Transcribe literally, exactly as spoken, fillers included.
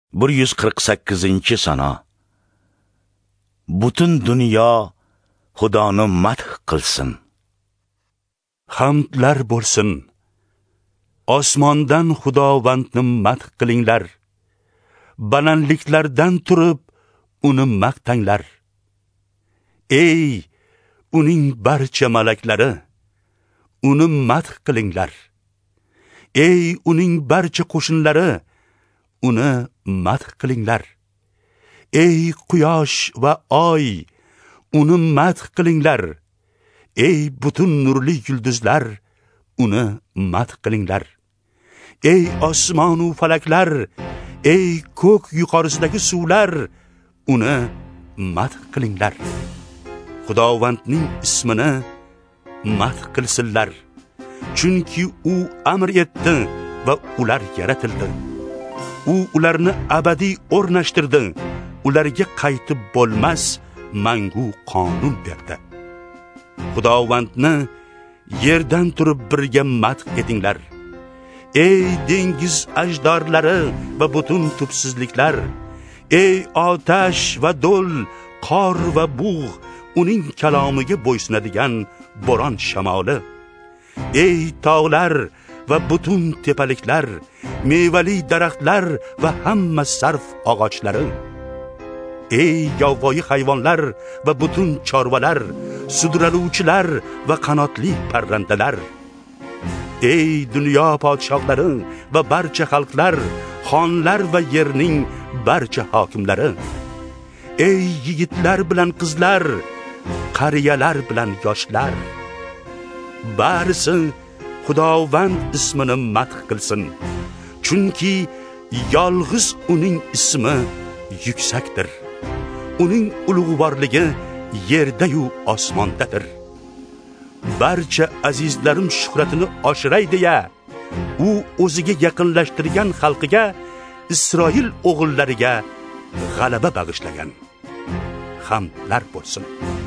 bir yuz qirq sakkizinchi sana. Butun dunyo Xudoni madh qilsin. Hamdlar bo'lsin. Osmondan Xudovandni madh qilinglar. Balandliklardan turib uni maqtanglar. Ey uning barcha malaklari, uni madh qilinglar. Ey uning barcha qo'shinlari, uni madh qilinglar. Ey quyosh va oy, uni madh qilinglar. Ey butun nurli yulduzlar, uni madh qilinglar. Ey osmon va falaklar, ey ko'k yuqorisidagi suvlar, uni madh qilinglar. Xudovandning ismini madh qilsinlar, chunki u amr etdi va ular yaratildi. U ularni abadiy o'rnashtirdi, ularga qaytib bo'lmas mangu qonun berdi. Xudovandni yerdan turib birga madh etinglar. Ey dengiz ajdorlari va butun tubsizliklar, ey otash va do'l, qor va bug', uning kalomiga bo'ysunadigan bo'ron shamoli. Ey tog'lar va butun tepaliklar, mevali daraxtlar va hamma sarf og'ochlari. Ey yovvoyi hayvonlar va butun chorvalar, sudraluvchilar va qanotli parrandalar. Ey dunyo podshohlari va barcha xalqlar, xonlar va yerning barcha hokimlari. Ey yigitlar bilan qizlar, qariyalar bilan yoshlar. Barisi Xudovand ismini madh qilsin, chunki yolg'iz uning ismi yuksakdir. Uning ulug'vorligi yerda-yu osmondadir. Barcha azizlarim shuhratini oshiray deya, u o'ziga yaqinlashtirgan xalqiga, Isroil o'g'illariga g'alaba bag'ishlagan. Hamdlar bo'lsin.